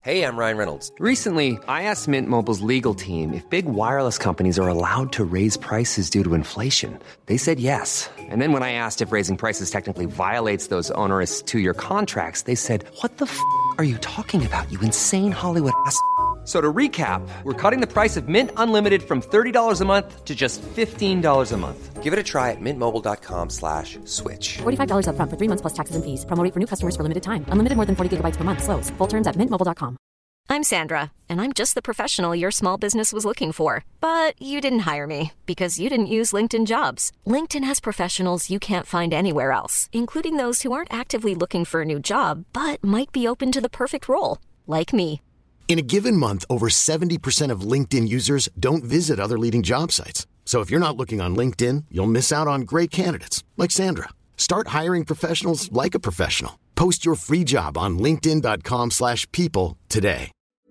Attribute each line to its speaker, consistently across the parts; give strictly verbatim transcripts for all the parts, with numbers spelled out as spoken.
Speaker 1: Hey, I'm Ryan Reynolds.
Speaker 2: Recently, I asked Mint Mobile's legal team if big wireless companies are allowed to raise prices due to inflation. They said yes. And then when I asked if raising prices technically violates those onerous two-year contracts, they said, "What the f*** are you talking about, you insane Hollywood ass?" So to recap, we're cutting the price of Mint Unlimited from thirty dollars a month to just fifteen dollars a month.
Speaker 1: Give it a try at mintmobile.com slash switch.
Speaker 3: forty-five dollars up front for three months plus taxes and fees. Promo rate for new customers for limited time. Unlimited more than forty gigabytes per month. Slows full terms at mint mobile dot com.
Speaker 4: I'm Sandra, and I'm just the professional your small business was looking for. But you didn't hire me because you didn't use LinkedIn Jobs. LinkedIn has professionals you can't find anywhere else, including those who aren't actively looking for a new job, but might be open to the perfect role, like me.
Speaker 5: In a given month, over seventy percent of LinkedIn users don't visit other leading job sites. So if you're not looking on LinkedIn, you'll miss out on great candidates like Sandra. Start hiring professionals like a professional. Post your free job on linkedin dot com slash people today.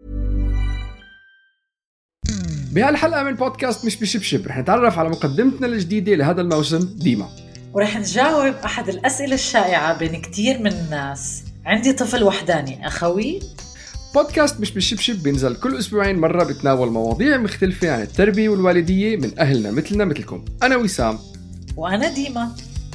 Speaker 6: بهالحلقة من بودكاست مش بشبشب رح نتعرف على مقدمتنا الجديدة لهذا الموسم ديما،
Speaker 7: ورح نجاوب أحد الأسئلة الشائعة بين كتير من الناس. عندي طفل وحداني، أخوي؟
Speaker 6: بودكاست مش بشبشب بينزل كل أسبوعين مرة، بتناول مواضيع مختلفة عن التربية والوالدية من أهلنا مثلنا مثلكم. أنا وسام
Speaker 7: وأنا ديما.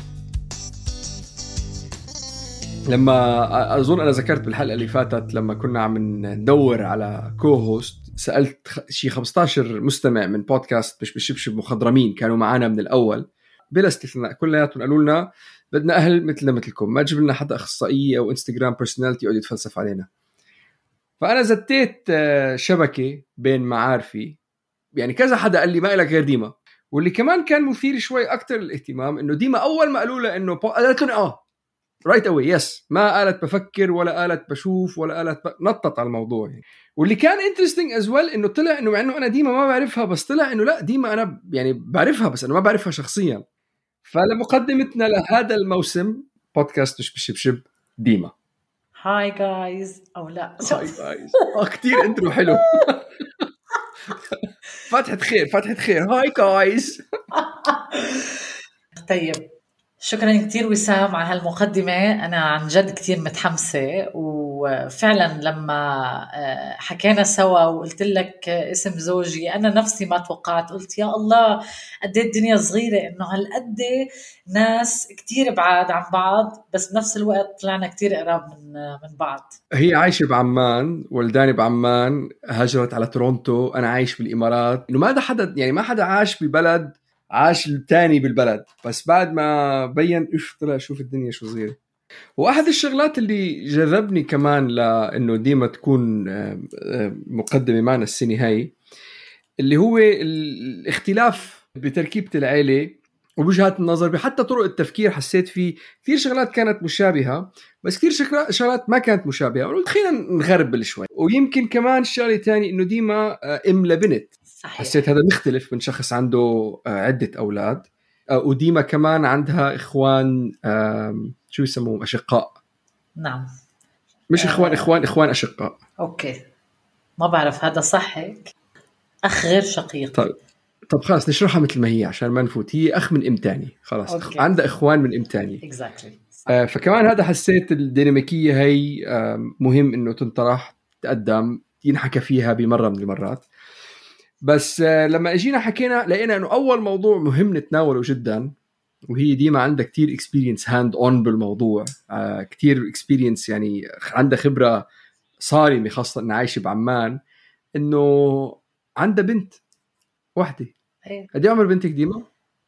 Speaker 6: لما أظن أنا ذكرت بالحلقة اللي فاتت لما كنا عم ندور على كو-هوست، سألت شي خمستاشر مستمع من بودكاست مش بشبشب مخضرمين كانوا معانا من الأول بلا استثناء، كلياتهم قالوا لنا بدنا أهل مثلنا مثلكم، ما تجيب لنا حدا أخصائية أو إنستغرام بيرسوناليتي يقعد يتفلسف علينا. فأنا زتيت شبكة بين معارفي، يعني كذا حدا قال لي ما إلك غير ديما، واللي كمان كان مثير شوي أكتر الاهتمام إنه ديما أول ما قالوا له إنه بو... قالت لهم آه رايت أوي يس، ما قالت بفكر ولا قالت بشوف ولا قالت ب... نطت على الموضوع يعني. واللي كان interesting as well إنه طلع إنه مع إنه أنا ديما ما بعرفها، بس طلع إنه لا ديما أنا يعني بعرفها بس أنا ما بعرفها شخصيا. فلمقدمتنا لهذا الموسم بودكاست مش بشبشب ديما.
Speaker 7: هاي جايز أو لا
Speaker 6: هاي جايز آه كتير انترو حلو. فتحة خير فتحة خير هاي جايز.
Speaker 7: طيب شكرا كتير وسام على هالمقدمة، أنا عن جد كتير متحمسة. وفعلا لما حكينا سوا وقلت لك اسم زوجي أنا نفسي ما توقعت، قلت يا الله قد ايه الدنيا صغيرة، إنه هالقد ناس كتير بعاد عن بعض بس بنفس الوقت طلعنا كتير قراب من من بعض.
Speaker 6: هي عايشة بعمان، ولداني بعمان، هاجرت على تورونتو، أنا عايش بالإمارات. إنه ما حدا يعني ما حدا عاش ببلد عاش التاني بالبلد، بس بعد ما بين إيش طلع شوف الدنيا شو صغيرة. وأحد الشغلات اللي جذبني كمان لأنه ديما تكون مقدمة معنا السنة هاي اللي هو الاختلاف بتركيبة العيلة وبوجهات النظر، حتى طرق التفكير. حسيت فيه كثير شغلات كانت مشابهة بس كثير شغلات ما كانت مشابهة، وقلت خلينا نغربل شوي. ويمكن كمان شغلة تاني إنه ديما أم لبنت، صحيح. حسيت هذا مختلف من شخص عنده عدة أولاد، وديما كمان عندها إخوان شو يسموهم أشقاء.
Speaker 7: نعم
Speaker 6: مش إخوان آه. إخوان إخوان أشقاء.
Speaker 7: أوكي ما بعرف هذا صح هيك، أخ غير شقيق.
Speaker 6: طيب طب خلاص نشرحها مثل ما هي عشان ما نفوت. هي أخ من أم تاني خلاص. أوكي. عندها إخوان من أم تاني.
Speaker 7: exactly.
Speaker 6: آه فكمان هذا حسيت الديناميكية هي آه مهم إنه تنطرح تقدم ينحكى فيها بمرة من المرات. بس آه لما اجينا حكينا لقينا انه اول موضوع مهم نتناوله جدا، وهي ديما عندها كتير اكسبيرينس هاند اون بالموضوع، آه كتير اكسبيرينس يعني عندها خبرة صارمة، خاصة انها عايشة بعمان، انه عندها بنت واحدة. قد ايه عمر بنتك ديما؟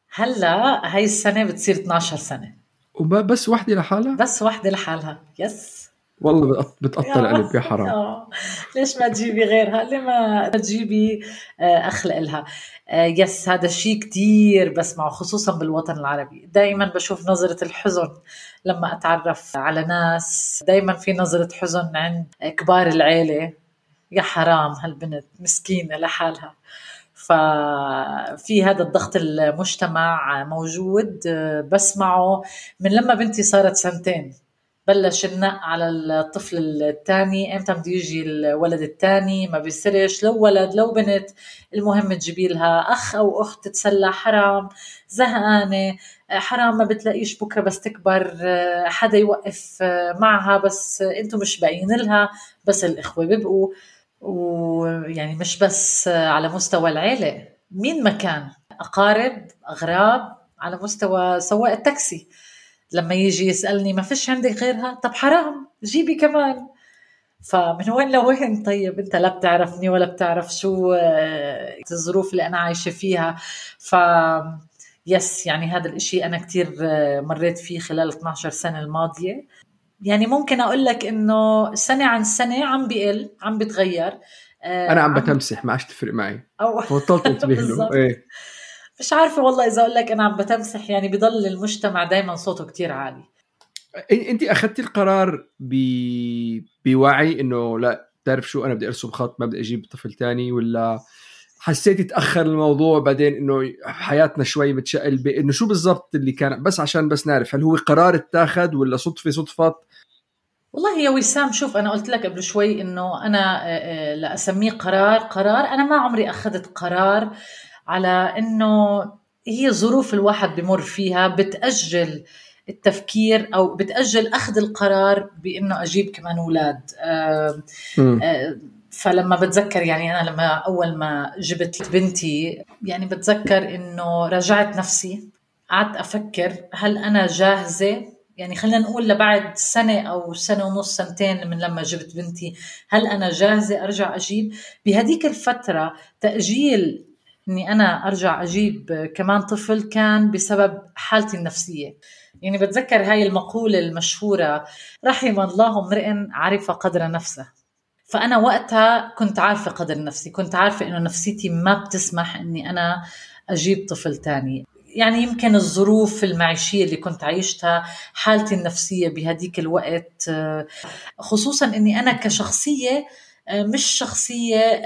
Speaker 7: هلا هاي السنة بتصير اثناشر سنة.
Speaker 6: وبس واحدة لحالها؟
Speaker 7: بس واحدة لحالها. يس
Speaker 6: والله بتقطع قلب يا حرام.
Speaker 7: آه. ليش ما تجيبي غيرها؟ ليه ما تجيبي أخلق لها؟ يس هذا الشيء كتير بسمعه خصوصا بالوطن العربي. دايما بشوف نظرة الحزن لما أتعرف على ناس، دايما في نظرة حزن عند كبار العيلة، يا حرام هالبنت مسكينة لحالها. ففي هذا الضغط المجتمع موجود، بسمعه من لما بنتي صارت سنتين بلش النق على الطفل الثاني، امتى بده يجي الولد الثاني، ما بيصيرش لو ولد لو بنت، المهم تجيبي لها اخ او اخت تتسلى، حرام، زهقانه، حرام، ما بتلاقيش بكره بس تكبر حدا يوقف معها، بس انتم مش باقيين لها، بس الاخوه بيبقوا. ويعني مش بس على مستوى العيله، مين ما كان، اقارب، اغراب، على مستوى سواق التاكسي لما يجي يسألني ما فيش عندك غيرها، طب حرام جيبي كمان. فمن وين لوين؟ طيب انت لا بتعرفني ولا بتعرف شو الظروف اللي انا عايشة فيها. ف يس يعني هذا الاشي انا كتير مريت فيه خلال اثنتي عشرة سنة الماضية. يعني ممكن اقول لك انه سنة عن سنة عم بيقل، عم بتغير.
Speaker 6: انا عم بتمسح، ما عادش تفرق معي،
Speaker 7: أو
Speaker 6: فبطلت انتبه له. ايه
Speaker 7: مش عارفة والله إذا أقول لك أنا عم بتمسح، يعني بضل المجتمع دايما صوته كتير عالي.
Speaker 6: انت اخذتي القرار ب... بوعي انه لا تعرف شو، انا بدي ارسم خط، ما بدي اجيب طفل تاني، ولا حسيتي تاخر الموضوع بعدين انه حياتنا شوي متشقل بانه شو بالضبط اللي كان؟ بس عشان بس نعرف هل هو قرار اتاخذ ولا صدفة صدفات؟
Speaker 7: والله يا وسام، شوف أنا قلت لك قبل شوي إنه أنا لا أسميه قرار قرار أنا ما عمري أخذت قرار، على إنه هي ظروف الواحد بمر فيها بتأجل التفكير أو بتأجل أخذ القرار بإنه أجيب كمان أولاد. أه أه فلما بتذكر يعني أنا لما أول ما جبت بنتي، يعني بتذكر إنه رجعت نفسي، قعدت أفكر هل أنا جاهزة، يعني خلينا نقول لبعد سنة أو سنة ونص سنتين من لما جبت بنتي، هل أنا جاهزة أرجع أجيب؟ بهديك الفترة تأجيل إني أنا أرجع أجيب كمان طفل كان بسبب حالتي النفسية. يعني بتذكر هاي المقولة المشهورة، رحم الله امرئ عرف قدر نفسه. فأنا وقتها كنت عارفة قدر نفسي، كنت عارفة إنه نفسيتي ما بتسمح إني أنا أجيب طفل تاني. يعني يمكن الظروف المعيشية اللي كنت عايشتها، حالتي النفسية بهديك الوقت، خصوصا إني أنا كشخصية مش شخصية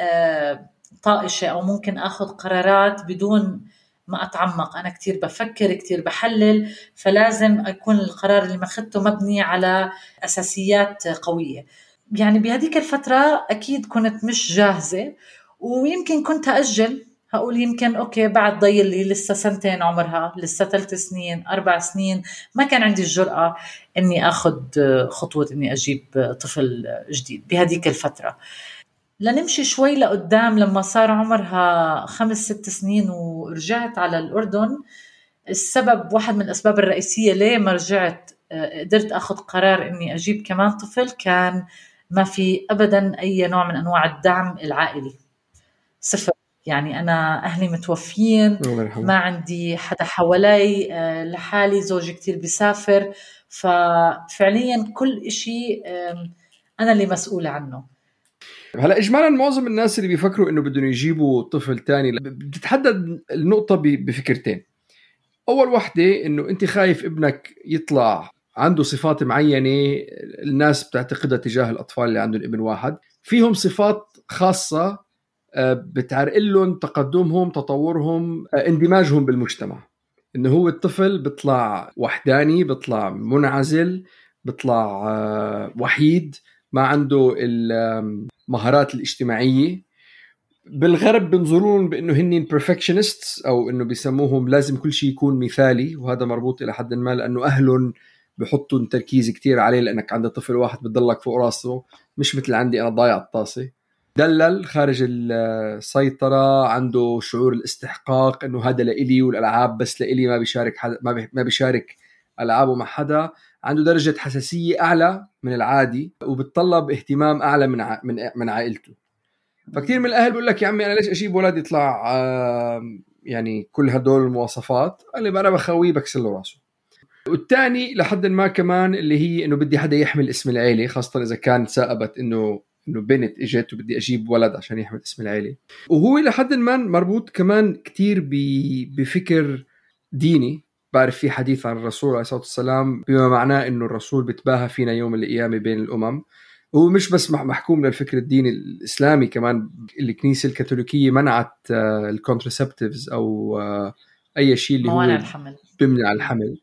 Speaker 7: طائشة أو ممكن أخذ قرارات بدون ما أتعمق. أنا كتير بفكر، كتير بحلل، فلازم أكون القرار اللي ماخدته مبني على أساسيات قوية. يعني بهديك الفترة أكيد كنت مش جاهزة، ويمكن كنت أجل، هقول يمكن أوكي بعد ضيل لي لسه سنتين عمرها، لسه ثلاث سنين أربع سنين، ما كان عندي الجرأة إني أخذ خطوة إني أجيب طفل جديد بهديك الفترة. لنمشي شوي لقدام، لما صار عمرها خمس ست سنين ورجعت على الأردن، السبب واحد من الأسباب الرئيسية ليه ما رجعت قدرت أخذ قرار إني أجيب كمان طفل، كان ما في أبدا أي نوع من أنواع الدعم العائلي، صفر. يعني أنا أهلي متوفيين، ما عندي حدا حوالي، لحالي، زوجي كتير بيسافر، ففعليا كل إشي أنا اللي مسؤولة عنه.
Speaker 6: هلا إجمالا معظم الناس اللي بيفكروا إنه بدهم يجيبوا طفل تاني بتتحدد النقطة بفكرتين. أول واحدة إنه أنت خايف ابنك يطلع عنده صفات معينة الناس بتعتقدها تجاه الأطفال اللي عندهم ابن واحد، فيهم صفات خاصة بتعرقل لهم تقدمهم، تطورهم، اندماجهم بالمجتمع. إنه هو الطفل بيطلع وحداني، بيطلع منعزل، بيطلع وحيد، ما عنده المهارات الاجتماعية. بالغرب بنظرون بأنه هنين perfectionists، أو إنه بيسموهم لازم كل شيء يكون مثالي، وهذا مربوط إلى حد ما لأنه أهلهم بحطوا تركيز كتير عليه، لأنك عندك طفل واحد بتضلك فوق راسه، مش مثل عندي أنا ضايع الطاسة، دلل خارج السيطرة، عنده شعور الاستحقاق إنه هذا لإلي والألعاب بس لإلي، ما بيشارك حدا، ما بيشارك ألعابه مع حدا، عنده درجة حساسية أعلى من العادي، وبتطلب اهتمام أعلى من ع... من من عائلته. فكتير من الأهل بيقول لك يا عمي أنا ليش أجيب ولد يطلع يعني كل هدول المواصفات، قال لي أنا بخويه بكسر له راسه. والتاني لحد ما كمان اللي هي إنه بدي حدا يحمل اسم العيلة، خاصة إذا كان سأبت إنه إنه بنت إجت وبدي أجيب ولد عشان يحمل اسم العيلة. وهو لحد ما مربوط كمان كتير بفكر ديني. بعرف في حديث عن الرسول عليه الصلاة والسلام بما معناه إنه الرسول بتباهى فينا يوم القيامة بين الأمم. هو مش بس محكوم للفكر الديني الإسلامي، كمان الكنيسة الكاثوليكية منعت الكونترسبتيفز أو أي شيء اللي هو
Speaker 7: موانع الحمل،
Speaker 6: بيمنع الحمل.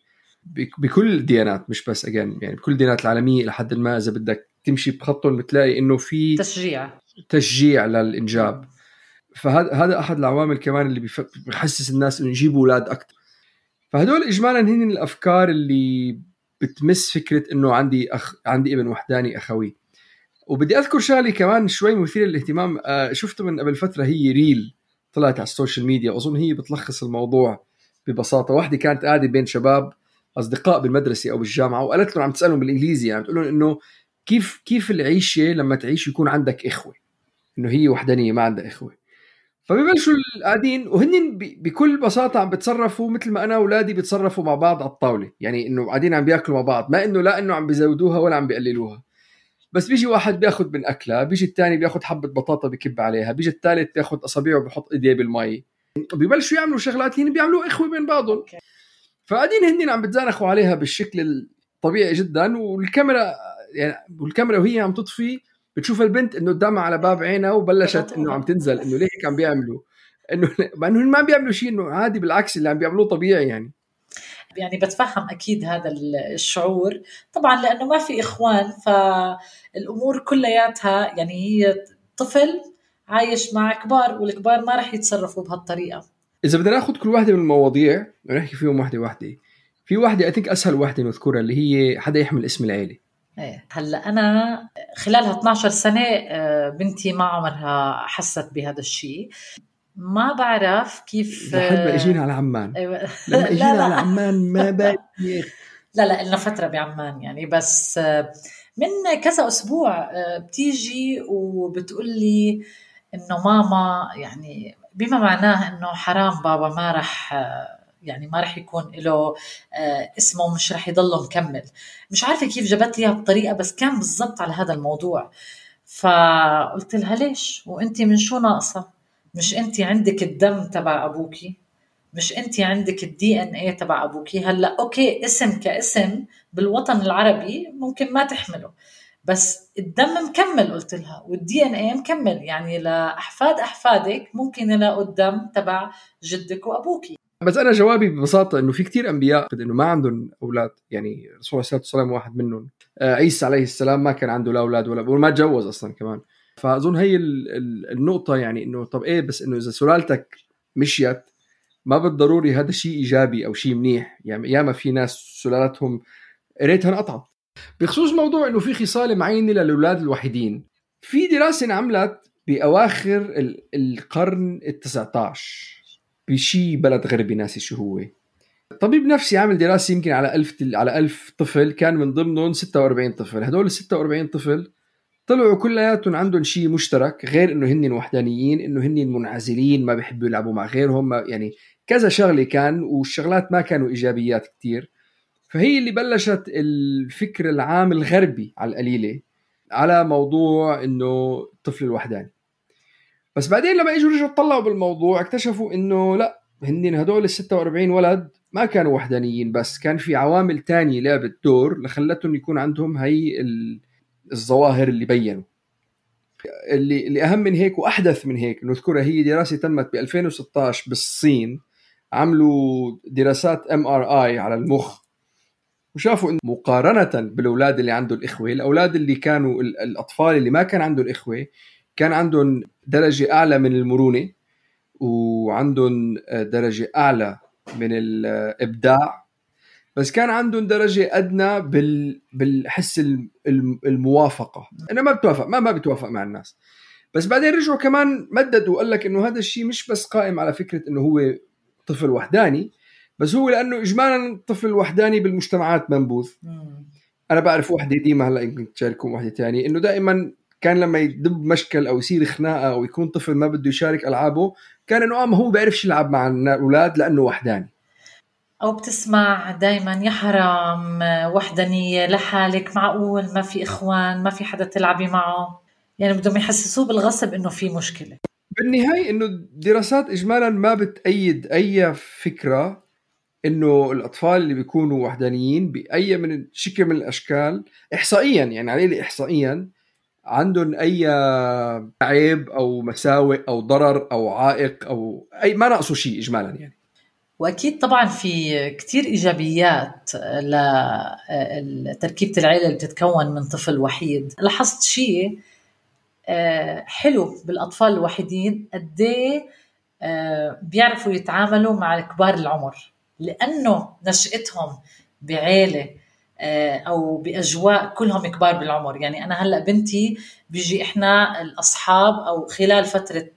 Speaker 6: بكل الديانات مش بس أجان يعني بكل الديانات العالمية لحد ما إذا بدك تمشي بخطهم بتلاقي إنه في
Speaker 7: تشجيع
Speaker 6: تشجيع للإنجاب. فهذا هذا أحد العوامل كمان اللي بيحسس الناس إنه يجيبوا أولاد أكتر. فهدول إجمالا هن الأفكار اللي بتمس فكرة إنه عندي أخ عندي ابن وحداني أخوي. وبدي أذكر شغلة كمان شوي مثير للاهتمام، آه شفته من قبل فترة، هي ريل طلعت على السوشيال ميديا، أظن هي بتلخص الموضوع ببساطة. واحدة كانت قاعدة بين شباب أصدقاء بالمدرسة أو بالجامعة، وقالت لهم عم تسألهم بالإنجليزي يعني تقولون إنه كيف كيف العيشة لما تعيش يكون عندك إخوة، إنه هي وحدانية ما عندها إخوة. فبيبلشوا القاعدين وهن بكل بساطة عم بتصرفوا مثل ما أنا أولادي بتصرفوا مع بعض على الطاولة، يعني إنه قاعدين عم بيأكلوا مع بعض، ما إنه لا إنه عم بيزودوها ولا عم بيقللوها. بس بيجي واحد بياخد من أكلها، بيجي الثاني بياخد حبة بطاطا بكب عليها، بيجي الثالث بياخد أصابعه وبيحط إيديه بالماء، بيبلشوا يعملوا شغلات هن بيعملوا إخوة بين بعضهم. فقاعدين هن عم بتزانخوا عليها بالشكل الطبيعي جدا، والكاميرا يعني والكاميرا وهي عم تطفي بتشوف البنت إنه قدامها على باب عينها وبلشت إنه عم تنزل، إنه ليه عم بيعملوا إنه ما إنه ما بيعملوا شيء، إنه عادي بالعكس اللي عم بيعملوه طبيعي يعني.
Speaker 7: يعني بتفهم أكيد هذا الشعور طبعا، لأنه ما في إخوان، فالأمور كلياتها يعني هي طفل عايش مع كبار، والكبار ما رح يتصرفوا بهالطريقة.
Speaker 6: إذا بدنا ناخد كل واحدة من المواضيع ونحكي فيهم واحدة واحدة، في واحدة أتنك أسهل واحدة نذكرها اللي هي حدا يحمل اسم العيلة.
Speaker 7: ايه هلا انا خلالها اثناشر سنه بنتي ما عمرها حست بهذا الشيء، ما بعرف كيف
Speaker 6: لحد ما اجينا على عمان. أيوة. لما اجينا على عمان ما بعرف
Speaker 7: لا لا لنا فتره بعمان يعني، بس من كذا اسبوع بتيجي وبتقول لي انه ماما يعني بما معناه انه حرام بابا ما رح يعني ما رح يكون له اسمه، مش رح يضله مكمل. مش عارفة كيف جابت ليها بطريقة، بس كان بالضبط على هذا الموضوع. فقلت لها ليش وانتي من شو ناقصة؟ مش انتي عندك الدم تبع أبوكي، مش انتي عندك الدي ان ايه تبع أبوكي. هلأ اوكي اسم كاسم بالوطن العربي ممكن ما تحمله، بس الدم مكمل قلت لها، والدي ان ايه مكمل، يعني لأحفاد أحفادك ممكن يلاقوا الدم تبع جدك وأبوكي.
Speaker 6: بس أنا جوابي ببساطة إنه في كتير أنبياء إنه ما عندهم أولاد، يعني رسول الله صلى الله عليه وسلم واحد منهم. آه عيسى عليه السلام ما كان عنده لا أولاد ولا وما تجوز أصلا كمان. فأظن هي النقطة يعني إنه طب إيه، بس إنه إذا سلالتك مشيت ما بالضروري هذا شيء إيجابي أو شيء منيح، يعني ياما في ناس سلالتهم ريتها انقطعت. بخصوص موضوع إنه في خصال معينة للأولاد الوحيدين، في دراسة انعملت بأواخر القرن التاسع عشر بشي بلد غربي ناسي شو هو. طبيب نفسي عامل دراسة يمكن على ألف على ألف طفل، كان من ضمنهم ستة وأربعين طفل. هدول ال ستة وأربعين طفل طلعوا كلياتهم عندهم شيء مشترك، غير إنه هن وحدانيين، إنه هن منعزلين، ما بيحبوا يلعبوا مع غيرهم، يعني كذا شغلة كان، والشغلات ما كانوا إيجابيات كتير. فهي اللي بلشت الفكر العام الغربي على القليلة على موضوع إنه الطفل الوحداني. بس بعدين لما يجوا رجعوا طلعوا بالموضوع اكتشفوا إنه لا، هنين هدول الستة وأربعين ولد ما كانوا وحدانيين، بس كان في عوامل تانية لعبت دور لخلتهم يكون عندهم هاي الظواهر اللي بينوا. اللي, اللي أهم من هيك وأحدث من هيك نذكرها، هي دراسة تمت ب ألفين وستة عشر بالصين. عملوا دراسات إم آر آي على المخ، وشافوا إن مقارنة بالأولاد اللي عندهم الإخوة، الأولاد اللي كانوا الأطفال اللي ما كان عندهم الإخوة كان عندهم درجة أعلى من المرونة، وعندهم درجة أعلى من الإبداع، بس كان عندهم درجة أدنى بال بالحس الموافقة، أنا ما بتوافق ما ما بتوافق مع الناس. بس بعدين رجعوا كمان مددوا وقال لك إنه هذا الشيء مش بس قائم على فكرة إنه هو طفل وحداني، بس هو لأنه إجمالا الطفل الوحداني بالمجتمعات منبوذ. أنا بعرف واحدة ديما هلا يمكن تشارككم واحدة تانية، إنه دائما كان لما يدب مشكل أو يصير خناقة أو يكون طفل ما بده يشارك ألعابه، كان إنه آه هو بيعرفش يلعب مع الأولاد لأنه وحداني.
Speaker 7: أو بتسمع دايما يا حرام وحدانية لحالك، معقول ما في إخوان، ما في حدا تلعبي معه، يعني بدهم يحسسوه بالغصب إنه في مشكلة.
Speaker 6: بالنهاية إنه الدراسات إجمالا ما بتأيد أي فكرة إنه الأطفال اللي بيكونوا وحدانيين بأي من شكل من الأشكال إحصائيا، يعني عليه إحصائيا عندهم أي عيب أو مساوئ أو ضرر أو عائق أو أي، ما ناقصوا شيء إجمالا يعني.
Speaker 7: وأكيد طبعا في كتير إيجابيات لتركيبة العائلة اللي بتتكون من طفل وحيد. لاحظت شيء حلو بالأطفال الوحيدين، قديه بيعرفوا يتعاملوا مع كبار العمر، لأنه نشأتهم بعائلة أو بأجواء كلهم كبار بالعمر. يعني أنا هلأ بنتي بيجي إحنا الأصحاب أو خلال فترة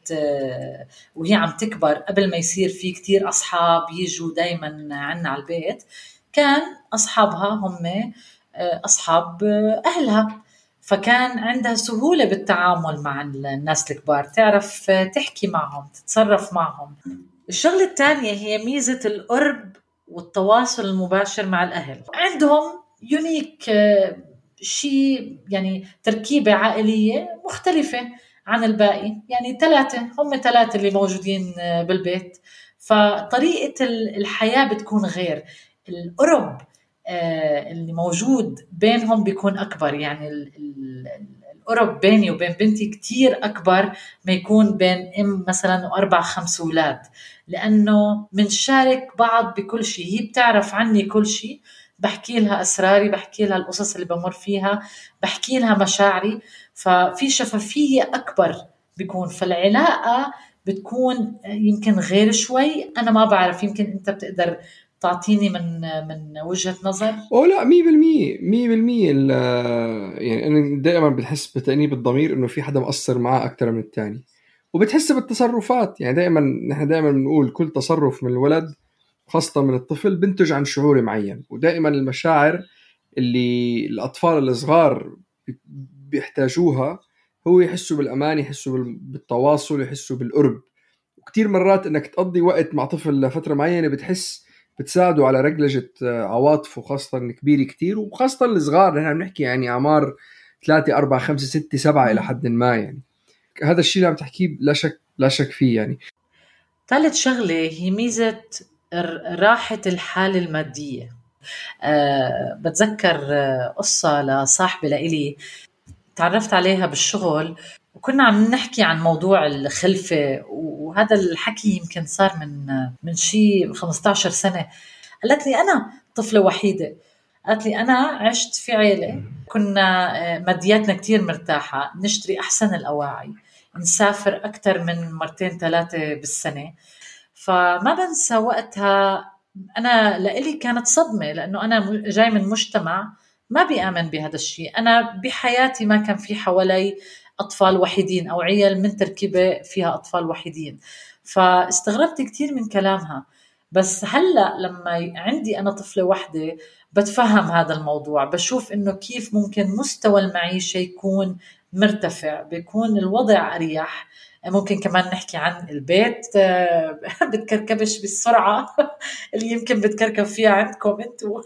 Speaker 7: وهي عم تكبر قبل ما يصير في كتير أصحاب يجوا دايما عنا على البيت، كان أصحابها هم أصحاب أهلها، فكان عندها سهولة بالتعامل مع الناس الكبار، تعرف تحكي معهم، تتصرف معهم. الشغلة الثانية هي ميزة القرب والتواصل المباشر مع الأهل. عندهم يونيك شيء، يعني تركيبة عائلية مختلفة عن الباقي، يعني ثلاثة هم ثلاثة اللي موجودين بالبيت، فطريقة الحياة بتكون غير. القرب اللي موجود بينهم بيكون أكبر، يعني القرب بيني وبين بنتي كتير أكبر ما يكون بين أم مثلا وأربع خمس أولاد، لأنه منشارك بعض بكل شيء. هي بتعرف عني كل شيء، بحكي لها أسراري، بحكي لها القصص اللي بمر فيها، بحكي لها مشاعري، ففي شفافية أكبر بيكون. فالعلاقة بتكون يمكن غير شوي، أنا ما بعرف، يمكن أنت بتقدر تعطيني من من وجهة نظر.
Speaker 6: أو لا مية بالمية مية بالمية يعني أنا دائما بتحس بتأنيب الضمير إنه في حدا مقصر معاه أكتر من التاني، وبتحس بالتصرفات. يعني دائما نحن دائما بنقول كل تصرف من الولد خاصة من الطفل بنتج عن شعور معين، ودائما المشاعر اللي الأطفال الصغار بيحتاجوها هو يحسوا بالأمان، يحسوا بالتواصل، يحسوا بالقرب. وكتير مرات إنك تقضي وقت مع طفل لفترة معينة بتحس بتساعده على رجلجة عواطفه، خاصة كبيري كتير وخاصة الصغار. نحن بنحكي يعني أعمار ثلاثة أربعة خمسة ستة سبعة إلى حد ما. يعني هذا الشيء اللي عم تحكيه لا شك لا شك فيه. يعني
Speaker 7: ثالث شغلة هي ميزة راحة الحالة المادية. أه بتذكر قصة لصاحبة لإلي تعرفت عليها بالشغل، وكنا عم نحكي عن موضوع الخلفة، وهذا الحكي يمكن صار من من شيء خمسة عشر سنة. قالت لي أنا طفلة وحيدة، قالت لي أنا عشت في عيلة كنا مادياتنا كتير مرتاحة، نشتري أحسن الأواعي، نسافر أكتر من مرتين ثلاثة بالسنة. فما بنسى وقتها أنا لإلي كانت صدمة، لأنه أنا جاي من مجتمع ما بيآمن بهذا الشيء. أنا بحياتي ما كان في حوالي أطفال وحيدين أو عيال من تركيبة فيها أطفال وحيدين، فاستغربت كتير من كلامها. بس هلأ لما عندي أنا طفلة واحدة بتفهم هذا الموضوع، بشوف إنه كيف ممكن مستوى المعيشة يكون مرتفع، بيكون الوضع أريح. ممكن كمان نحكي عن البيت بتكركبش بالسرعة اللي يمكن بتكركب فيها عندكم انتو،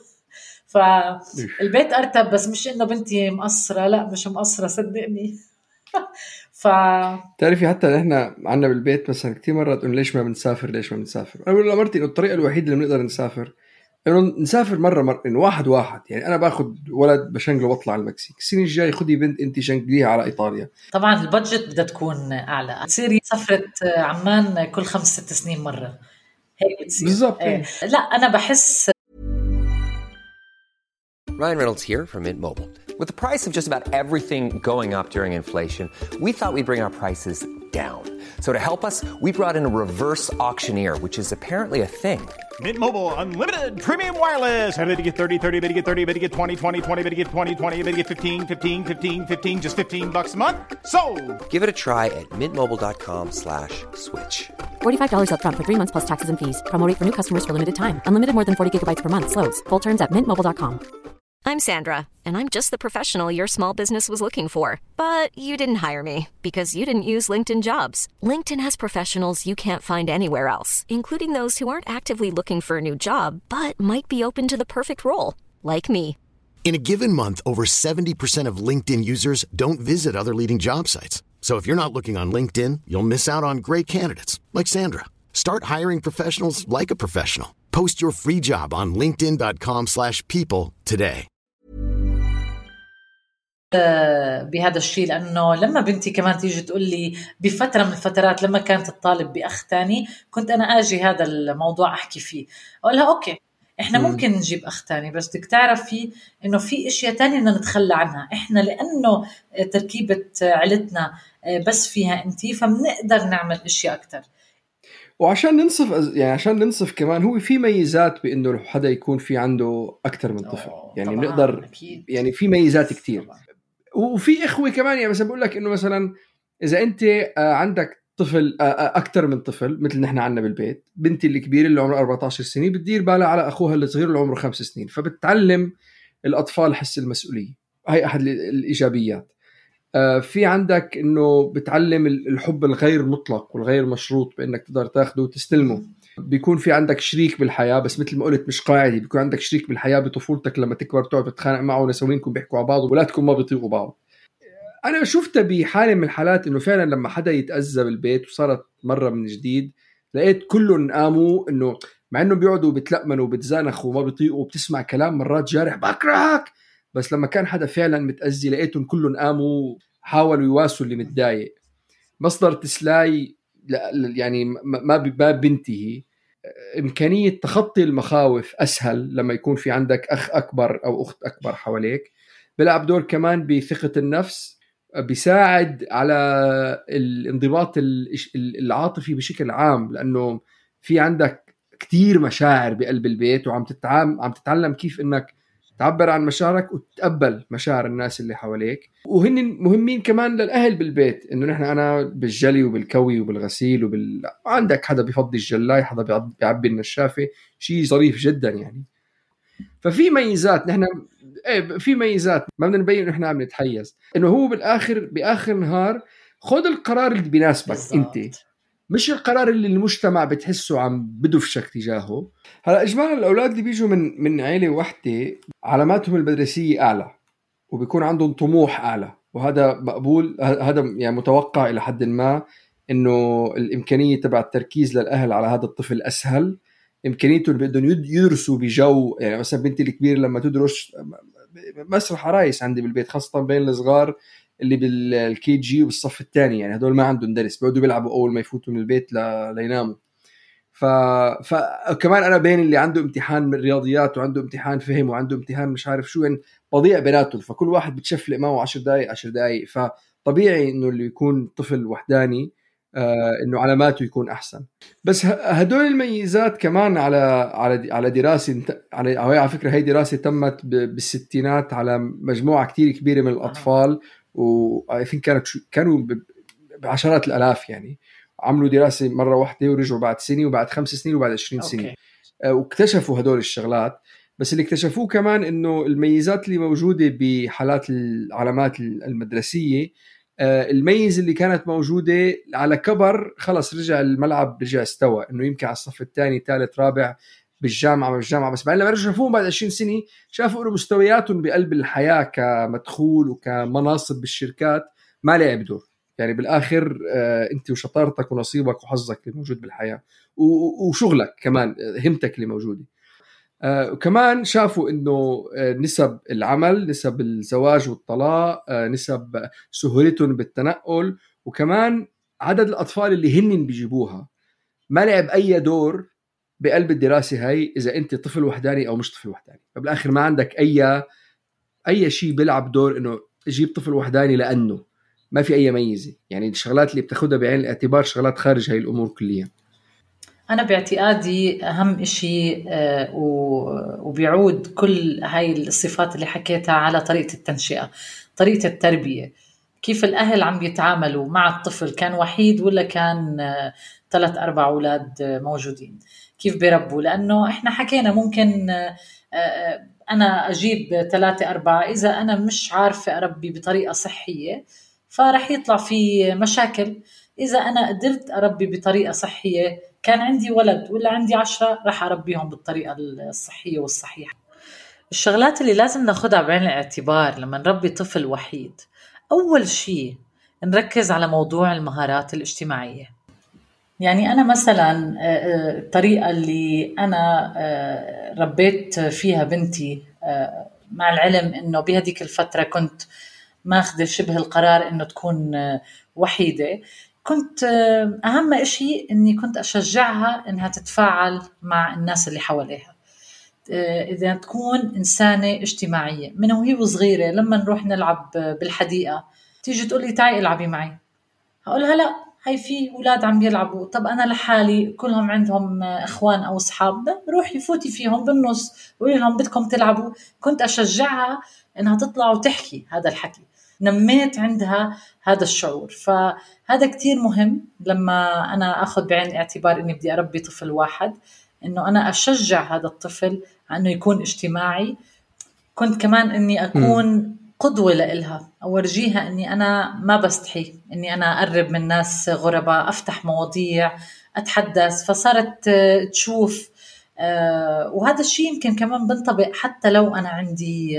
Speaker 7: فالبيت أرتب. بس مش إنه بنتي مقصرة، لا مش مقصرة صدقني. ف
Speaker 6: تعرفي حتى إحنا عنا بالبيت مثلا كتير مرات إنه ليش ما بنسافر ليش ما بنسافر أنا بقول لمرتي إنه الطريقة الوحيدة اللي بنقدر نسافر إنه نسافر مرة مرة إنه واحد واحد. يعني أنا باخد ولد بشنقله واطلع على المكسيك، السنة الجاي خدي بنت أنت شنقليها على إيطاليا.
Speaker 7: طبعا البادجت بدها تكون أعلى، تصير سفرة عمان كل خمس ست سنين مرة هيك بتصير
Speaker 6: بالضبط.
Speaker 7: إيه. لا أنا بحس.
Speaker 1: Ryan Reynolds here from Mint Mobile. With the price of just about everything going up during inflation, we thought we'd bring our prices down. So to help us, we brought in a reverse auctioneer, which is apparently a thing.
Speaker 8: Mint Mobile Unlimited Premium Wireless. How to get thirty, thirty, how to get thirty, how to get twenty, twenty, twenty, how to get twenty, twenty, how to get fifteen, fifteen, fifteen, fifteen, just fifteen bucks a month? Sold!
Speaker 1: Give it a try at mintmobile.com slash switch.
Speaker 3: forty-five dollars up front for three months plus taxes and fees. Promo rate for new customers for limited time. Unlimited more than forty gigabytes per month. Slows full terms at mint mobile dot com.
Speaker 4: I'm Sandra, and I'm just the professional your small business was looking for. But you didn't hire me because you didn't use LinkedIn Jobs. LinkedIn has professionals you can't find anywhere else, including those who aren't actively looking for a new job, but might be open to the perfect role, like me.
Speaker 5: In a given month, over seventy percent of LinkedIn users don't visit other leading job sites. So if you're not looking on LinkedIn, you'll miss out on great candidates like Sandra. Start hiring professionals like a professional. Post your free job on linkedin dot com slash people today.
Speaker 7: بهذا الشيء، لأنه لما بنتي كمان تيجي تقول لي بفترة من الفترات لما كانت تطالب بأخ تاني، كنت أنا أجي هذا الموضوع أحكي فيه، أقولها أوكي إحنا ممكن نجيب أخ تاني، بس بدك تعرفي إنه في إشياء تانية بدنا نتخلى عنها إحنا، لأنه تركيبة عيلتنا بس فيها أنتي، فبنقدر نعمل إشياء أكتر.
Speaker 6: وعشان ننصف يعني عشان ننصف كمان، هو في ميزات بإنه حدا يكون في عنده أكتر من طفل، يعني بنقدر يعني في ميزات كتير طبعاً. وفي إخوة كمان، يعني مثلا بقول لك إنه مثلا إذا أنت عندك طفل أكتر من طفل مثل نحن عنا بالبيت، بنتي الكبيرة اللي عمره أربعة عشر سنة بتدير بالها على أخوها الصغير اللي عمره خمس سنين، فبتعلم الأطفال حس المسؤولية، هاي أحد الإيجابيات. في عندك إنه بتعلم الحب الغير مطلق والغير مشروط، بإنك تقدر تاخده وتستلمه. بيكون في عندك شريك بالحياة، بس مثل ما قلت مش قاعدي، بيكون عندك شريك بالحياة بطفولتك، لما تكبر تقعد تتخانق معه ونسوينكم بيحكوا على بعض وولادكم ما بيطيقوا بعض. أنا شفت بحالة من الحالات إنه فعلا لما حدا يتأذى بالبيت وصارت مرة من جديد، لقيت كلهم قاموا إنه مع إنه بيقعدوا بتلقمنوا وبتزانخوا وما بيطيقوا وبتسمع كلام مرات جارح بكرهك، بس لما كان حدا فعلا متأذي لقيتهم كلهم قاموا حاولوا يواسوا اللي متضايق. مصدر تسلاي يعني ما بباب بنتي، إمكانية تخطي المخاوف أسهل لما يكون في عندك أخ أكبر أو أخت أكبر حواليك. بيلعب دور كمان بثقة النفس، بيساعد على الانضباط العاطفي بشكل عام، لأنه في عندك كتير مشاعر بقلب البيت وعم تتعلم عم تتعلم كيف إنك تعبر عن مشاعرك وتتقبل مشاعر الناس اللي حواليك. وهن مهمين كمان للأهل بالبيت، إنه نحن أنا بالجلي وبالكوي وبالغسيل وبال عندك حدا بيفضي الجلاي، حدا بيعبي النشافة، شيء ظريف جدا يعني. ففي ميزات، نحن ايه في ميزات ما بدنا نبين نحن عم نتحيز، إنه هو بالآخر بآخر نهار خذ القرار اللي بيناسبك أنت، مش القرار اللي المجتمع بتحسه عم بدفشك تجاهه. هلا إجمالا الأولاد اللي بيجوا من من عائلة وحدة علاماتهم المدرسية أعلى وبيكون عندهم طموح أعلى، وهذا مقبول، هذا يعني متوقع إلى حد ما، إنه الإمكانية تبع التركيز للأهل على هذا الطفل أسهل. إمكانيتهم بيقدروا يدرسوا بجو، يعني مثلا بنتي الكبيرة لما تدرس مسرح عرايس عندي بالبيت، خاصة بين الصغار اللي بالكي جي وبالصف الثاني، يعني هدول ما عندهم درس، بيقعدوا بيلعبوا أول ما يفوتوا من البيت ليناموا. ف... فكمان أنا بين اللي عنده امتحان من الرياضيات وعنده امتحان فهم وعنده امتحان مش عارف شو، يعني بضيع بيناتهم، فكل واحد بتشفلق معه عشر دقايق عشر دقايق، فطبيعي إنه اللي يكون طفل وحداني آه إنه علاماته يكون أحسن. بس هدول الميزات كمان على على على دراسة على على فكرة، هاي دراسة تمت بالستينات على مجموعة كتير كبيرة من الأطفال، وعارفين كانت كانوا بعشرات الآلاف، يعني عملوا دراسة مرة واحدة ورجعوا بعد سنة وبعد خمس سنين وبعد عشرين سنة آه واكتشفوا هدول الشغلات. بس اللي اكتشفوه كمان إنه الميزات اللي موجودة بحالات العلامات المدرسية، الميز اللي كانت موجودة على كبر خلص رجع الملعب، رجع استوى، إنه يمكن على الصف الثاني ثالث رابع بالجامعة بالجامعة بس بعد لما رجعوا شافوهم بعد عشرين سنة شافوا إنه مستوياتهم بقلب الحياة كمدخول وكمناصب بالشركات ما لعب دور. يعني بالآخر آه أنت وشطارتك ونصيبك وحظك اللي موجود بالحياة، وشغلك كمان همتك اللي موجودة. آه وكمان شافوا إنه آه نسب العمل، نسب الزواج والطلاق، آه نسب سهولتهم بالتنقل، وكمان عدد الأطفال اللي هن بيجيبوها ما لعب أي دور بقلب الدراسة هاي، إذا أنت طفل وحداني أو مش طفل وحداني. فبالآخر ما عندك أي أي شيء بيلعب دور إنه تجيب طفل وحداني، لأنه ما في أي ميزة. يعني الشغلات اللي بتاخدها بعين الاعتبار شغلات خارج هاي الأمور كليا.
Speaker 7: أنا باعتقادي أهم إشي وبيعود كل هاي الصفات اللي حكيتها على طريقة التنشئة، طريقة التربية، كيف الأهل عم يتعاملوا مع الطفل، كان وحيد ولا كان ثلاث أربع أولاد موجودين، كيف بيربوا. لأنه إحنا حكينا ممكن أنا أجيب ثلاثة أربعة، إذا أنا مش عارفة أربي بطريقة صحية فرح يطلع في مشاكل. إذا أنا قدرت أربي بطريقة صحية، كان عندي ولد ولا عندي عشرة رح أربيهم بالطريقة الصحية والصحيحة. الشغلات اللي لازم ناخدها بعين الاعتبار لما نربي طفل وحيد، أول شيء نركز على موضوع المهارات الاجتماعية. يعني أنا مثلا الطريقة اللي أنا ربيت فيها بنتي، مع العلم أنه بهديك الفترة كنت ماخذة شبه القرار إنه تكون وحيدة، كنت أهم إشي إني كنت أشجعها إنها تتفاعل مع الناس اللي حواليها. إذا تكون إنسانة اجتماعية من وهي صغيرة، لما نروح نلعب بالحديقة تيجي تقولي تعي العبي معي، هقولها لا، هاي في أولاد عم بيلعبوا، طب أنا لحالي كلهم عندهم إخوان أو أصحاب، روحي فوتي فيهم بالنص وقولي لهم بدكم تلعبوا. كنت أشجعها إنها تطلع وتحكي هذا الحكي، نميت عندها هذا الشعور. فهذا كتير مهم لما أنا أخذ بعين الاعتبار إني بدي أربي طفل واحد، إنه أنا أشجع هذا الطفل أنه يكون اجتماعي. كنت كمان إني أكون م. قدوة لإلها، أورجيها أني أنا ما بستحي أني أنا أقرب من ناس غرباء، أفتح مواضيع، أتحدث. فصارت تشوف، وهذا الشيء يمكن كمان بنطبق حتى لو أنا عندي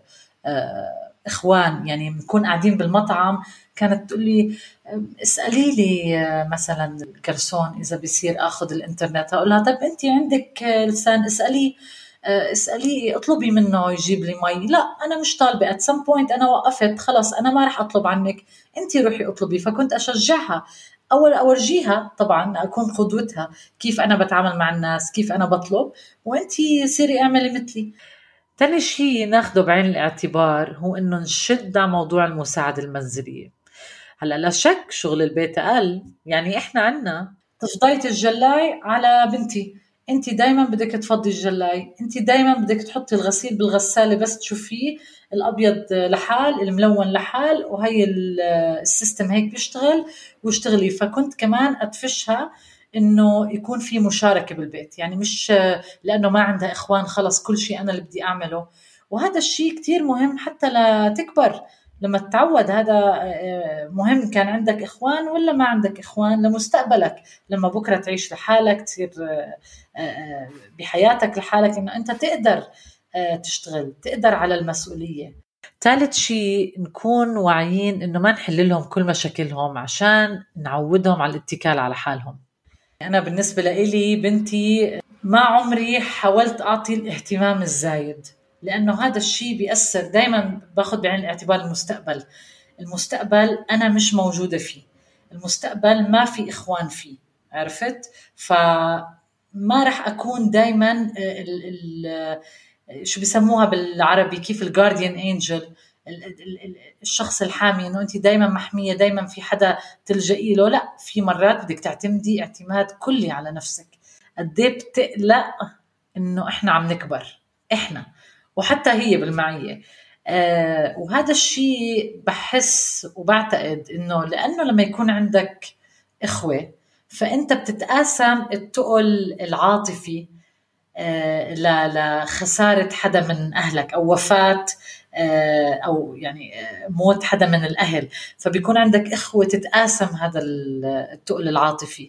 Speaker 7: إخوان. يعني بنكون قاعدين بالمطعم كانت تقول لي اسألي لي مثلا الكرسون إذا بيصير أخذ الإنترنت، أقولها طب أنت عندك لسان، اسألي اسألي اطلبي منه يجيب لي مي. لا أنا مش طالبة، at some point أنا وقفت خلاص، أنا ما رح أطلب عنك، أنتي روحي اطلبي. فكنت أشجعها، أول أورجيها طبعا، أكون قدوتها كيف أنا بتعامل مع الناس، كيف أنا بطلب، وأنتي سيري اعملي مثلي. تاني شيء ناخده بعين الاعتبار هو إنه نشد على موضوع المساعدة المنزلية. هلا لا شك شغل البيت أقل، يعني إحنا عنا تفضيت الجلاي على بنتي، انتي دايما بدك تفضي الجلاي، انتي دايما بدك تحطي الغسيل بالغسالة بس تشوفيه الأبيض لحال الملون لحال، وهي السيستم هيك بيشتغل واشتغلي. فكنت كمان أتفشها إنه يكون في مشاركة بالبيت، يعني مش لأنه ما عندها إخوان خلص كل شيء أنا اللي بدي أعمله. وهذا الشيء كتير مهم حتى لا تكبر، لما تتعود. هذا مهم كان عندك إخوان ولا ما عندك إخوان، لمستقبلك لما بكرة تعيش لحالك، تصير بحياتك لحالك، إنه أنت تقدر تشتغل، تقدر على المسؤولية. ثالث شيء نكون واعيين إنه ما نحل لهم كل مشاكلهم عشان نعودهم على الاتكال على حالهم. أنا بالنسبة لإلي بنتي ما عمري حاولت أعطي الاهتمام الزايد، لأنه هذا الشيء بيأثر. دايما باخد بعين الاعتبار المستقبل. المستقبل أنا مش موجودة فيه، المستقبل ما في إخوان فيه، عرفت؟ فما رح أكون دايما ال ال شو بيسموها بالعربي كيف الجارديان انجل، الشخص الحامي، إنه أنت دايما محمية، دايما في حدا تلجئي له. لا، في مرات بدك تعتمدي اعتماد كلي على نفسك. قديه بتقلق إنه إحنا عم نكبر، إحنا وحتى هي بالمعية. آه وهذا الشيء بحس وبعتقد إنه لأنه لما يكون عندك إخوة فأنت بتتقاسم التقل العاطفي آه لخسارة حدا من أهلك، أو وفاة آه أو يعني آه موت حدا من الأهل، فبيكون عندك إخوة تتقاسم هذا التقل العاطفي.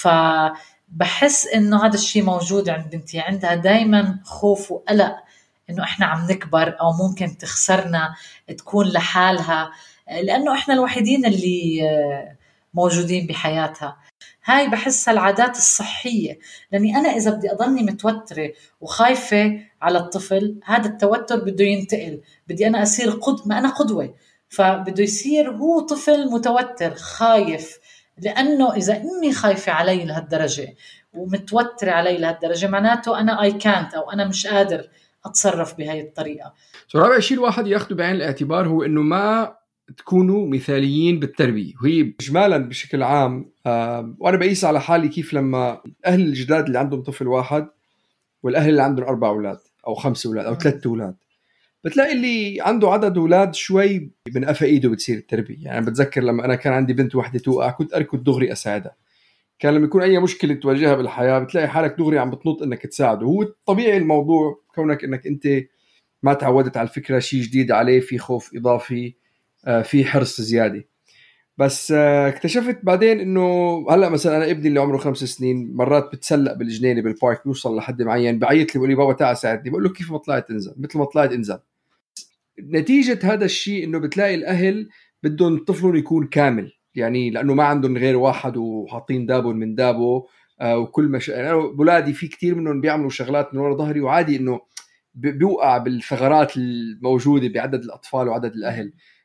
Speaker 7: فبحس إنه هذا الشيء موجود عند بنتي، عندها دايما خوف وقلق إنه إحنا عم نكبر أو ممكن تخسرنا، تكون لحالها، لأنه إحنا الوحيدين اللي موجودين بحياتها. هاي بحسها العادات الصحية، لأني أنا إذا بدي أضلني متوترة وخايفة على الطفل، هذا التوتر بده ينتقل، بدي أنا أصير قد ما أنا قدوة، فبده يصير هو طفل متوتر خايف. لأنه إذا أمي خايفة علي لهالدرجة ومتوترة علي لهالدرجة، معناته أنا I can't أو أنا مش قادر أتصرف بهاي الطريقة.
Speaker 6: رابع شيء الواحد ياخده بعين الاعتبار هو إنه ما تكونوا مثاليين بالتربية. وهي إجمالا بشكل عام آه وأنا بقيس على حالي كيف لما أهل الجداد اللي عندهم طفل واحد والأهل اللي عندهم أربع أولاد أو خمس أولاد أو ثلاث أولاد، بتلاقي اللي عنده عدد أولاد شوي من قفا إيده بتصير التربية. يعني بتذكر لما أنا كان عندي بنت واحدة توقع كنت أركض دغري أساعدها. كان لما يكون أي مشكلة تواجهها بالحياة بتلاقي حالك دغري عم بتنط إنك تساعده. هو طبيعي الموضوع كونك إنك أنت ما تعودت على الفكرة، شيء جديد عليه، في خوف إضافي، في حرص زيادة. بس اكتشفت بعدين إنه هلأ مثلا أنا ابني اللي عمره خمس سنين مرات بتسلق بالجنينة بالبارك، بيوصل لحد معين بعيط لي بيقول لي بابا تعال ساعدني، بقول له كيف ما طلعت انزل، مثل ما طلعت انزل. نتيجة هذا الشيء إنه بتلاقي الأهل بدهم طفلهم يكون كامل، يعني لأنه ما عندهم غير واحد وحاطين دابون من دابه آه وكل مش... أنا بولادي في كتير منهم بيعملوا شغلات من وراء ظهري، وعادي إنه بيوقع بالثغرات الموجودة بعدد الأطفال وعدد الأهل.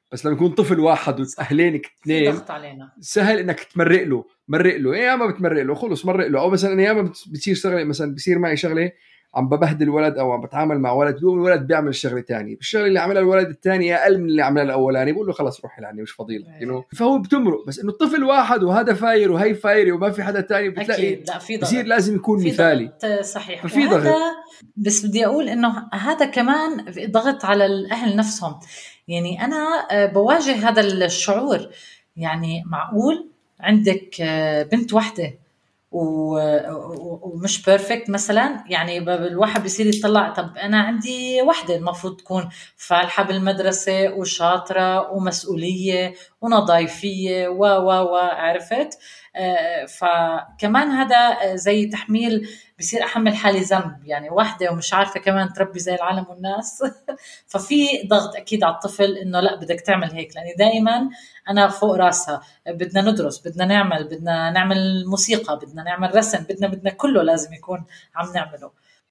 Speaker 6: بس لما يكون طفل واحد وأهلينك اثنين
Speaker 7: ضغط علينا،
Speaker 6: سهل انك تمرق له مرق له ايه ما بتمرق له خلص مرق له. او مثلا ايام بتصير شغله مثلا بصير معي شغله عم ببهدل الولد او عم بتعامل مع ولد بيقوم الولد بيعمل شغله تانية بالشغله اللي عملها الولد الثاني اقل من اللي عملها الاولاني بقول له خلص روح لعني مش فضيلة يعني. فهو بتمرق بس انه الطفل واحد وهذا فاير وهي فاير وما في حدا تاني بتلاقي
Speaker 7: لا في
Speaker 6: بصير لازم يكون مثالي.
Speaker 7: صحيح
Speaker 6: ففي ضغط.
Speaker 7: بس بدي اقول انه هذا كمان ضغط على الاهل نفسهم. يعني انا بواجه هذا الشعور. يعني معقول عندك بنت واحدة ومش بيرفكت مثلا، يعني الواحد بيصير يطلع طب أنا عندي واحدة المفروض تكون فالحة بالمدرسة وشاطرة ومسؤولية ونظيفية و و و عرفت. فكمان هذا زي تحميل، بيصير أحمل حالي ذنب يعني واحدة ومش عارفة كمان تربي زي العالم والناس. ففي ضغط أكيد على الطفل إنه لا بدك تعمل هيك، لأني دائما أنا فوق راسها بدنا ندرس بدنا نعمل بدنا نعمل موسيقى بدنا نعمل رسم بدنا بدنا كله لازم يكون عم نعمله.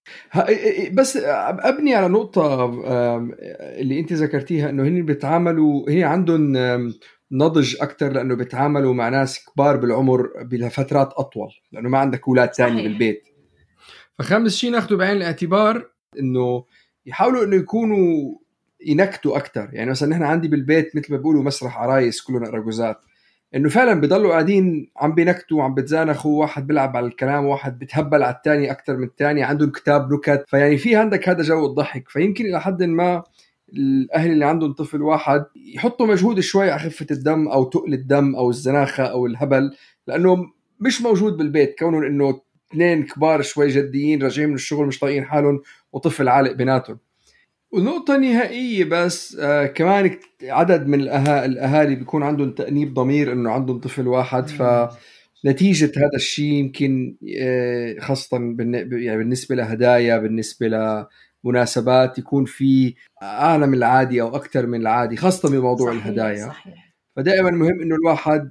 Speaker 6: بس أبني على نقطة اللي أنت ذكرتيها إنه هني بيتعاملوا هي عندهم نضج أكتر لأنه بيتعاملوا مع ناس كبار بالعمر بفترات أطول لأنه ما عندك أولاد تاني بالبيت. فخامس شيء ناخده بعين الاعتبار إنه يحاولوا إنه يكونوا ينكتوا أكتر. يعني مثلا نحن عندي بالبيت مثل ما بيقولوا مسرح عرايس كلنا رجوزات، إنه فعلا بيضلوا قاعدين عم بينكتوا عم بتزانخوا، واحد بيلعب على الكلام واحد بتهبل على التاني أكتر من التاني، عندهم كتاب نكت. فيعني في عندك هذا جو الضحك. فيمكن إلى حد ما الأهل اللي عندهم طفل واحد يحطوا مجهود شوي على خفة الدم أو تقل الدم أو الزناخة أو الهبل، لأنه مش موجود بالبيت كونه إنه اثنين كبار شوي جديين راجعين من الشغل مش طايقين حالهم وطفل عالق بيناتهم. ونقطة نهائية بس آه كمان عدد من الأها... الأهالي بيكون عندهم تأنيب ضمير إنه عندهم طفل واحد. فنتيجة هذا الشيء يمكن آه خاصة بالن... يعني بالنسبة لهدايا بالنسبة لمناسبات يكون في أعلى من العادي أو أكثر من العادي خاصة بموضوع صحيح الهدايا. صحيح. فدائما مهم إنه الواحد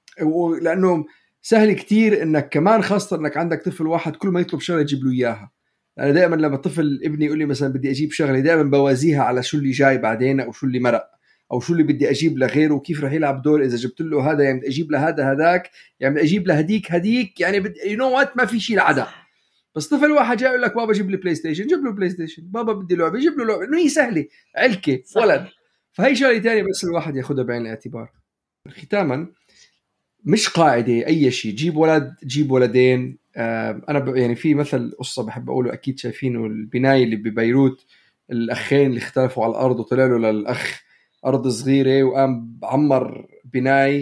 Speaker 6: لأنه سهل كتير إنك كمان خاصة إنك عندك طفل واحد كل ما يطلب شغلة يجيب له إياها. أنا دائما لما طفل ابني يقول لي مثلا بدي أجيب شغلة دائما بوازيها على شو اللي جاي بعدين أو شو اللي مرق أو شو اللي بدي أجيب لغيره وكيف رح يلعب دور. إذا جبت له هذا يعني بدي أجيب له هذا هذاك يعني بدي أجيب له هديك هديك يعني بدي you know what ما في شيء العدا. بس طفل واحد جاي يقول لك بابا جيب لي بلاي ستيشن جيب له بلاي ستيشن، بابا بدي لعبة جيب له لعبة. إنه هي سهلة علكة ولد. فهي شغلة تانية بس الواحد ياخدها بعين الاعتبار. ختاما مش قاعدة أي شيء جيب ولد جيب ولدين. أنا يعني في مثل قصة بحب أقوله أكيد شايفينه، البناية اللي ببيروت الأخين اللي اختلفوا على الأرض وطلع له للأخ أرض صغيرة وقام بعمر بناية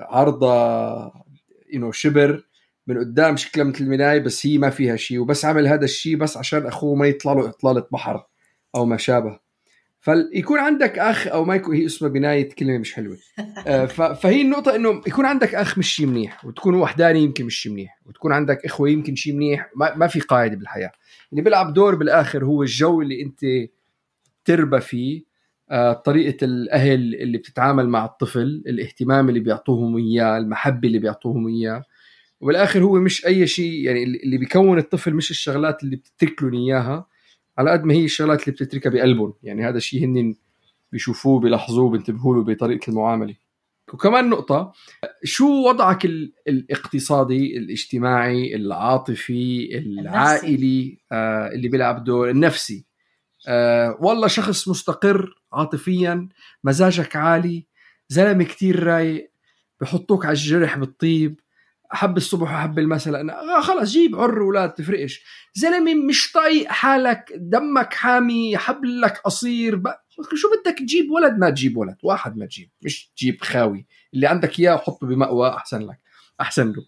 Speaker 6: عرضة إنه شبر من قدام شكلها مثل البناية بس هي ما فيها شيء، وبس عمل هذا الشيء بس عشان أخوه ما يطلع له إطلالة بحر أو ما شابه. فيكون عندك أخ أو ما يكون، هي اسمها بناية كلمة مش حلوة. فهي النقطة إنه يكون عندك أخ مش شيء منيح وتكون وحداني يمكن مش شيء منيح وتكون عندك إخوة يمكن شيء منيح. ما, ما في قاعدة بالحياة. اللي بيلعب دور بالآخر هو الجو اللي أنت تربى فيه، طريقة الأهل اللي بتتعامل مع الطفل، الاهتمام اللي بيعطوهم إياه، المحبة اللي بيعطوهم إياه. وبالآخر هو مش أي شيء يعني اللي بيكون الطفل مش الشغلات اللي بتتركلن إياها على قد ما هي الشغلات اللي بتتركها بقلبهم. يعني هذا الشيء هن بيشوفوه بيلاحظوه بينتبهوا له بطريقة المعاملة. وكمان نقطة، شو وضعك الاقتصادي الاجتماعي العاطفي العائلي آه اللي بيلعب دور النفسي؟ آه والله شخص مستقر عاطفيا، مزاجك عالي، زلمة كتير رايق، بحطوك على الجرح بالطيب، أحب الصبح وأحب المساء، لأن خلاص جيب عر ولا تفرقش. زلمة مش طايق حالك، دمك حامي، حبلك قصير، شو بدك تجيب ولد؟ ما تجيب ولد واحد، ما تجيب، مش تجيب خاوي. اللي عندك إياه حطه بمأوى أحسن لك أحسن له.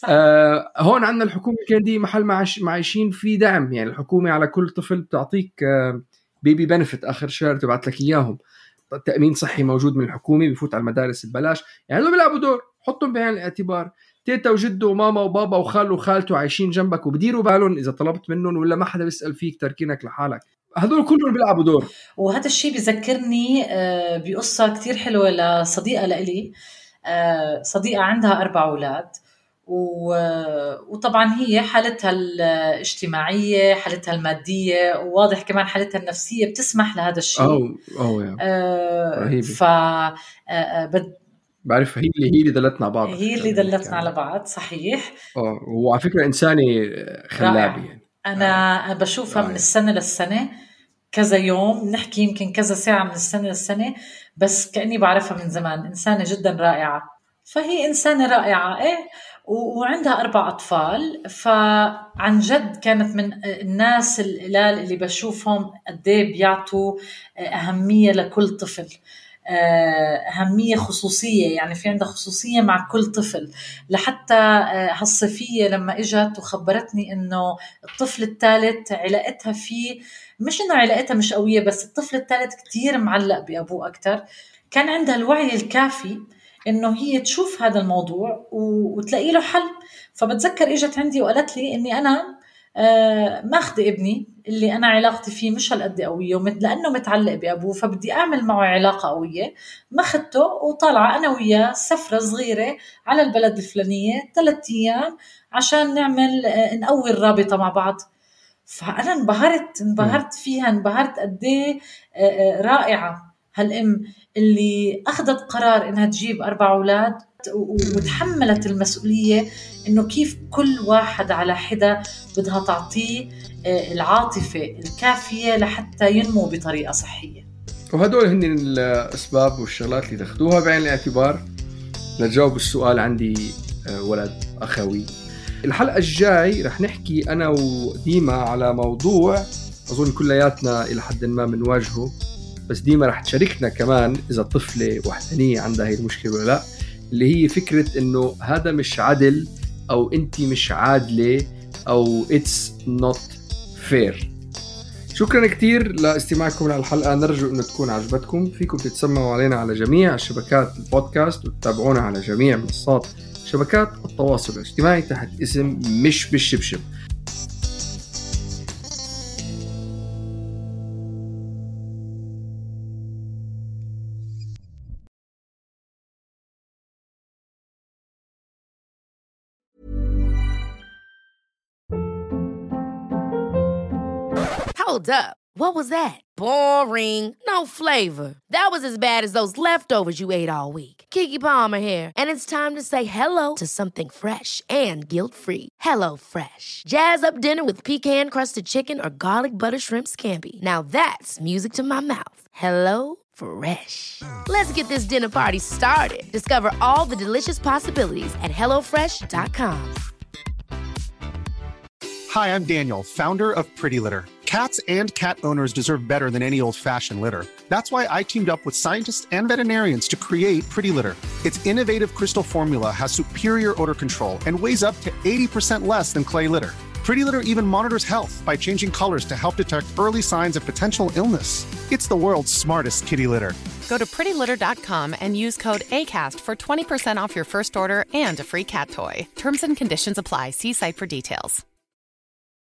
Speaker 6: آه هون عندنا الحكومة كان دي محل معش معيشين في دعم. يعني الحكومة على كل طفل بتعطيك آه بيبي بنفت آخر شهر تبعت لك إياهم. تأمين صحي موجود من الحكومة، بيفوت على المدارس ببلاش. يعني لو بيلعبوا دور حطهم بعين الاعتبار. تيتا وجده وماما وبابا وخاله وخالته عايشين جنبك وبديروا بالهم إذا طلبت منهم، ولا ما حدا بيسأل فيك تركينك لحالك. هذول كلهم بيلعبوا دور.
Speaker 7: وهذا الشيء بيذكرني بقصة كتير حلوة لصديقة لإلي. صديقة عندها أربع أولاد وطبعا هي حالتها الاجتماعية، حالتها المادية، وواضح كمان حالتها النفسية بتسمح لهذا الشيء.
Speaker 6: أو أو يا
Speaker 7: آه
Speaker 6: رهيبة.
Speaker 7: ف آه بد
Speaker 6: بعرف هي اللي هي اللي دلتنا على بعض،
Speaker 7: هي اللي دلتنا على بعض. صحيح.
Speaker 6: اه وعلى فكرة إنساني خلابي يعني.
Speaker 7: أنا آه. بشوفها آه. من السنة للسنة كذا يوم، نحكي يمكن كذا ساعة من السنة للسنة، بس كأني بعرفها من زمان. إنسانة جدا رائعة. فهي إنسانة رائعة إيه، وعندها أربع أطفال. فعن جد كانت من الناس القلال اللي بشوفهم قديه بيعطوا أهمية لكل طفل، أهمية خصوصية، يعني في عندها خصوصية مع كل طفل. لحتى هالصيفية لما إجت وخبرتني إنه الطفل الثالث علاقتها فيه، مش إنه علاقتها مش قوية، بس الطفل الثالث كتير معلق بأبوه أكتر. كان عندها الوعي الكافي إنه هي تشوف هذا الموضوع وتلاقي له حل. فبتذكر إجت عندي وقالت لي إني أنا آه ماخذ ابني اللي أنا علاقتي فيه مش هالقد قوية، لأنه متعلق بأبوه، فبدي أعمل معه علاقة قوية. ماخذته وطالعة أنا وياه سفرة صغيرة على البلد الفلانية ثلاثة أيام عشان نعمل آه نقوي الرابطة مع بعض. فأنا انبهرت انبهرت فيها، انبهرت قديه آه رائعة هالأم اللي أخذت قرار إنها تجيب أربع أولاد وتحملت المسؤولية إنه كيف كل واحد على حدة بدها تعطيه العاطفة الكافية لحتى ينمو بطريقة صحية.
Speaker 6: وهدول هن الأسباب والشغلات اللي تاخدوها بعين الاعتبار لتجاوب السؤال عندي ولد أخوي. الحلقة الجاي رح نحكي أنا وديما على موضوع أظن كلياتنا إلى حد ما منواجهه، بس ديما رح تشاركنا كمان إذا طفلة وحدانية عندها هي المشكلة ولا لا، اللي هي فكرة إنه هذا مش عدل أو أنتي مش عادلة أو it's not fair. شكرا كتير لاستماعكم للحلقة، نرجو أن تكون عجبتكم. فيكم تتسمعوا علينا على جميع شبكات البودكاست وتتابعونا على جميع منصات شبكات التواصل الاجتماعي تحت اسم مش بالشبشب.
Speaker 9: Hold up. What was that? Boring. No flavor. That was as bad as those leftovers you ate all week. Keke Palmer here, and it's time to say hello to something fresh and guilt-free. Hello Fresh. Jazz up dinner with pecan-crusted chicken or garlic butter shrimp scampi. Now that's music to my mouth. Hello Fresh. Let's get this dinner party started. Discover all the delicious possibilities at hello fresh dot com.
Speaker 10: Hi, I'm Daniel, founder of Pretty Litter. Cats and cat owners deserve better than any old-fashioned litter. That's why I teamed up with scientists and veterinarians to create Pretty Litter. Its innovative crystal formula has superior odor control and weighs up to eighty percent less than clay litter. Pretty Litter even monitors health by changing colors to help detect early signs of potential illness. It's the world's smartest kitty litter.
Speaker 11: Go to pretty litter dot com and use code ACAST for twenty percent off your first order and a free cat toy. Terms and conditions apply. See site for details.